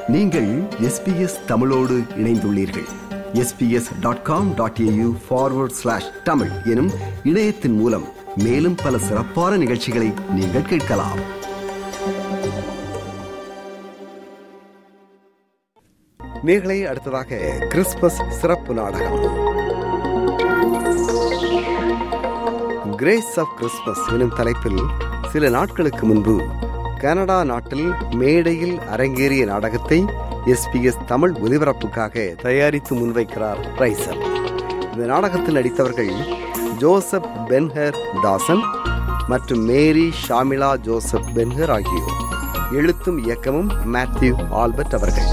நீங்கள் SBS தமிழோடு இணைந்துள்ளீர்கள். sbs.com.au/tamil எனும் இணையத்தின் மூலம் மேலும் பல சிறப்பான நிகழ்ச்சிகளை நீங்கள் கேட்கலாம். நேர்களை அடுத்ததாக கிறிஸ்துமஸ் சிறப்பு நாடகம் கிரேஸ் ஆஃப் கிறிஸ்துமஸ் எனும் தலைப்பில் சில நாட்களுக்கு முன்பு கனடா நாட்டில் மேடையில் அரங்கேறிய நாடகத்தை SBS தமிழ் ஒலிபரப்புக்காக தயாரித்து முன்வைக்கிறார் ரைசல். இந்த நாடகத்தில் நடித்தவர்கள் ஜோசப் பென்ஹர் தாசன் மற்றும் மேரி ஷாமிலா ஜோசப் பென்ஹர் ஆகியோர். எழுத்தும் இயக்கமும் மேத்யூ ஆல்பர்ட் அவர்கள்.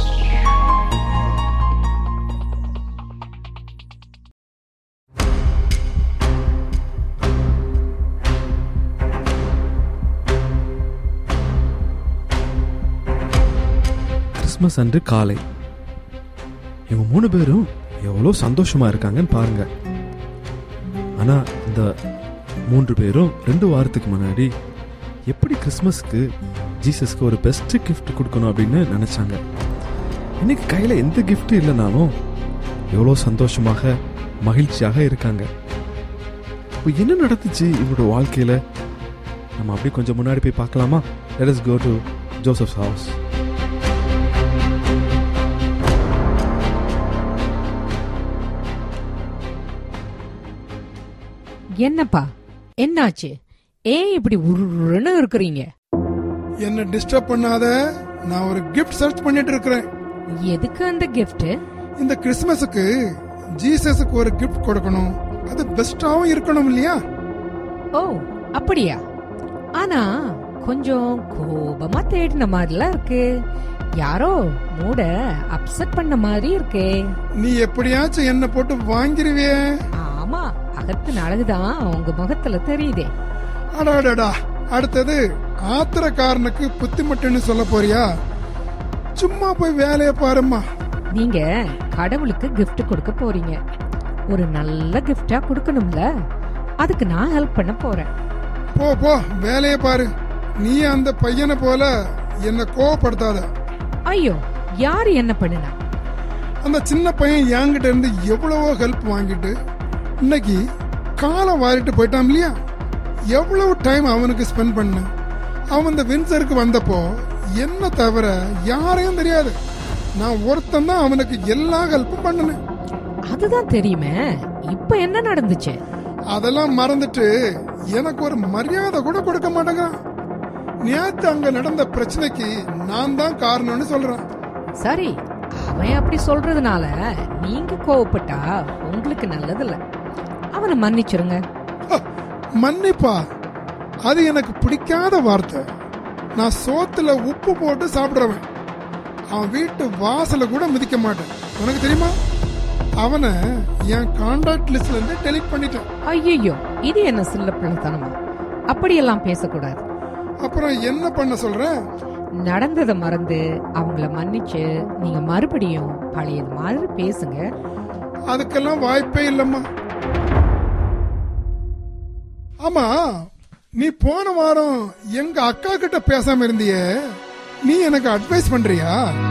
கிறிஸ்மஸ் அன்று காலை இவங்க 3 பேரும் எவ்வளோ சந்தோஷமா இருக்காங்கன்னு பாருங்க. ஆனா இந்த 3 பேரும் 2 வாரத்துக்கு முன்னாடி எப்படி கிறிஸ்மஸ்க்கு ஜீசஸ்க்கு ஒரு பெஸ்ட் கிஃப்ட் கொடுக்கணும் அப்படின்னு நினைச்சாங்க. இன்னைக்கு கையில எந்த கிஃப்ட் இல்லைனாலும் எவ்வளோ சந்தோஷமாக மகிழ்ச்சியாக இருக்காங்க. இப்போ என்ன நடந்துச்சு இவரோட வாழ்க்கையில நம்ம அப்படி கொஞ்சம் முன்னாடி போய் பார்க்கலாமா? Let us go to Joseph's house. என்னப்பா என்னாச்சு? ஏன் இப்படி உருன்னு இருக்கிறீங்க? என்ன டிஸ்டர்ப் பண்ணாத, நான் ஒரு கிஃப்ட் சர்ச் பண்ணிட்டு இருக்கிறேன். எதுக்கு அந்த கிஃப்ட்? இந்த கிறிஸ்மஸுக்கு ஜீசஸுக்கு ஒரு கிஃப்ட் கொடுக்கணும், அது பெஸ்டாவும் இருக்கணும் இல்லையா? ஓ அப்படியா? ஆனா கொஞ்சம் கோபமா தேடின மாதிரிலாம் இருக்கு. யாரோ மூட அப்செட் பண்ண மாதிரி இருக்கே. நீ எப்படியாச்சும் என்ன போட்டு வாங்கிருவே? ஆமா, அகத்தின் அழகுதான் உங்க முகத்துல தெரியுதே. அடாடா, அடுத்தது ஆத்திரக்காரனுக்கு புத்திமட்டுன்னு சொல்ல போறியா? சும்மா போய் வேலைய பாருமா. நீங்க கடவுளுக்கு கிஃப்ட் கொடுக்க போறீங்க, ஒரு நல்ல கிஃப்டா கொடுக்கணும்ல, அதுக்கு நான் ஹெல்ப் பண்ண போறேன். போ போ வேலைய பாரு. நீ அந்த பையனை போல என்ன கோவப்படுத்தாத. ஐயோ, யாரு என்ன பண்ணுனா? அந்த சின்ன பையன் என்கிட்ட இருந்து எவ்வளவோ ஹெல்ப் வாங்கிட்டு இன்னைக்கு காலை வாரிட்டு போயிட்டான் இல்லையா? எவ்வளவு டைம் அவனுக்கு ஸ்பெண்ட் பண்ண. அவன் இந்த வின்சருக்கு வந்தப்போ என்ன தவிர யாரையும் தெரியாது. நான் ஒருத்தன் தான் அவனுக்கு எல்லா ஹெல்ப்பும் பண்ணனேன். அதுதான் தெரியுமே. இப்ப என்ன நடந்துச்சு? அதெல்லாம் மறந்துட்டு எனக்கு ஒரு மரியாதை கூட கொடுக்க மாட்டேங்கிறான். நேத்து அங்க நடந்த பிரச்சனைக்கு நான் தான் காரணம்னு சொல்றான். சரி, அவன் அப்படி சொல்றதுனால நீங்க கோவப்பட்டா உங்களுக்கு நல்லதில்ல. அவனை மன்னிச்சிருங்க. மன்னிப்பா? அது எனக்கு பிடிக்காத வார்த்தை. நான் சோத்துல உப்பு போட்டு சாப்பிடுறவன். அவன் வீட்டு வாசல கூட மிதிக்க மாட்டேன். உனக்கு தெரியுமா? அவனை என் கான்டாக்ட் லிஸ்ட்ல இருந்து டெலீட் பண்ணிட்டேன். ஐயோ, இது என்ன சில்ல பிள்ளைத்தனமா? அப்படியெல்லாம் பேசக்கூடாது. அப்புறம் என்ன பண்ண சொல்ற? நடந்ததை மறந்து அவங்கள மன்னிச்சு நீங்க மறுபடியும் பழைய மாதிரி பேசுங்க. அதுக்கெல்லாம் வாய்ப்பே இல்லம்மா. ஆமா, நீ போன வாரம் எங்க அக்கா கிட்ட பேசாம இருந்தியே, நீ எனக்கு அட்வைஸ் பண்றியா?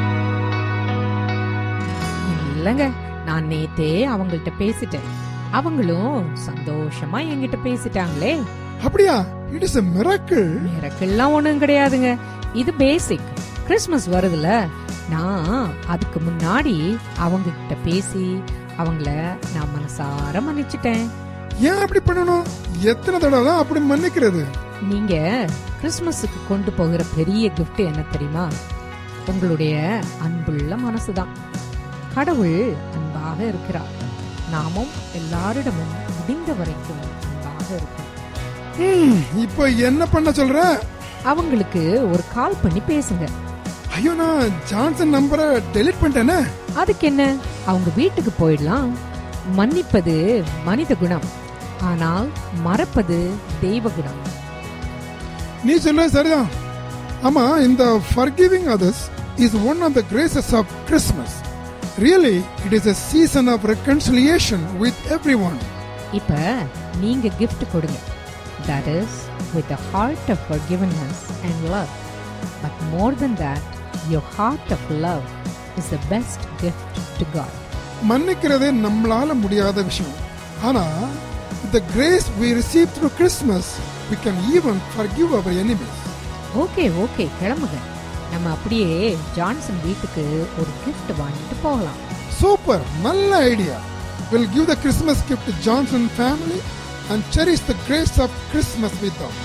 இல்லங்க, நான் நேத்தே அவங்கள்ட்ட பேசிட்டேன். அவங்களும் சந்தோஷமா என்கிட்ட பேசிட்டாங்களே. அப்படியா? It is a miracle. மிரக்கல்லாம் ஒண்ணும் கிடையாதுங்க, இது பேசிக். கிறிஸ்மஸ் வருதுல, நான் அதுக்கு முன்னாடி அவங்க கிட்ட பேசி அவங்கள நான் மனசார மன்னிச்சிட்டேன். ஏன் அப்படி பண்ணணும்? எத்தனை தடவை தான் அப்படி மன்னிக்கிறது? நீங்க கிறிஸ்மஸுக்கு கொண்டு போகிற பெரிய கிஃப்ட் என்ன தெரியுமா? உங்களுடைய அன்புள்ள மனசுதான். கடவுள் அன்பாக இருக்கிறார். நாமும் எல்லாரிடமும் முடிந்த வரைக்கும் அன்பாக இருக்கும். இப்போ என்ன பண்ண சொல்ற? அவங்களுக்கு ஒரு கால் பண்ணி பேசுங்க. ஐயோ, நான் ஜான்சன் நம்பரை டெலீட் பண்ணிட்டேனே. அதுக்கு என்ன, அவங்க வீட்டுக்கு போயிடலாம். மன்னிப்பது மனித குணம், ஆனால் மறப்பது தெய்வ குணம். நீ சொல்ல சரிதான். ஆமா, இந்த forgiving others is one of the graces of Christmas. Really, it is a season of reconciliation with everyone. இப்ப நீங்க gift கொடுங்க. That is with a heart of forgiveness and love. But more than that, your heart of love is the best gift to God. மன்னிக்கிறதே நம்மளால முடியாத விஷயம். ஆனா the grace we receive through Christmas, we can even forgive our enemies. Okay கிளம்புங்க. நம்ம அப்படியே Johnson வீட்டுக்கு ஒரு gift வாங்கிட்டு போகலாம். சூப்பர், நல்ல idea. We'll give the Christmas gift to Johnson family and cherish the grace of Christmas with them.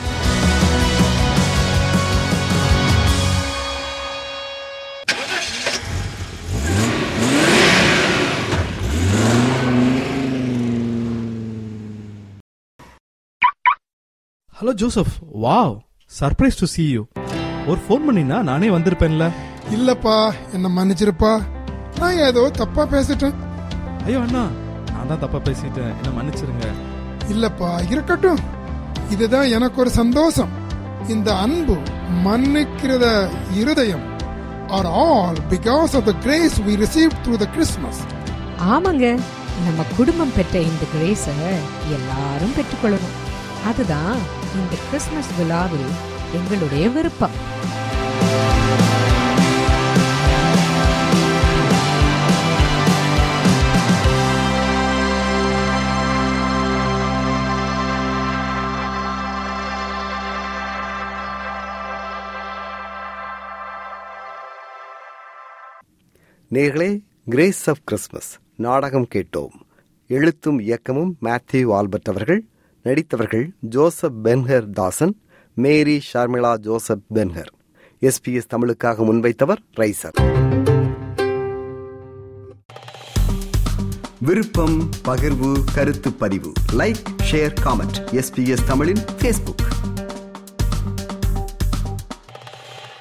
Hello Joseph, wow, surprise to see you. ஒரு phone பண்ணினா நானே வந்திருப்பேன்ல. இல்லப்பா, என்ன மன்னிச்சிருப்பா, நான் ஏதோ தப்பா பேசிட்டேன். ஐயோ அண்ணா, நான் தான் தப்பா பேசிட்டேன், என்ன மன்னிச்சிருங்க. இல்லப்பா, இருக்கட்டும். இதுதான் எனக்கு ஒரு சந்தோஷம். இந்த அன்பு, மன்னிக்கிறத இருதயம் are all because of the grace we received through the Christmas. ஆமாங்க, நம்ம குடும்பம் பெற்ற இந்த கிரேஸை எல்லாரும் பெற்றுக்கொள்ளணும். அதுதான் இந்த கிறிஸ்துமஸ் விழாவில் எங்களுடைய விருப்பம். நேர்களே, கிரேஸ் ஆஃப் கிறிஸ்மஸ் நாடகம் கேட்டோம். எழுத்தும் இயக்கமும் மேத்யூ ஆல்பர்ட் அவர்கள். நடித்தவர்கள் Joseph Benhur Dasan, Mary Sharmila Joseph Benhur. SBS தமிழுக்காக முன்வைத்தவர் ரைசர். விருப்பம், பகிர்வு, கருத்து பதிவு, லைக், ஷேர், காமெண்ட். SBS தமிழின் Facebook.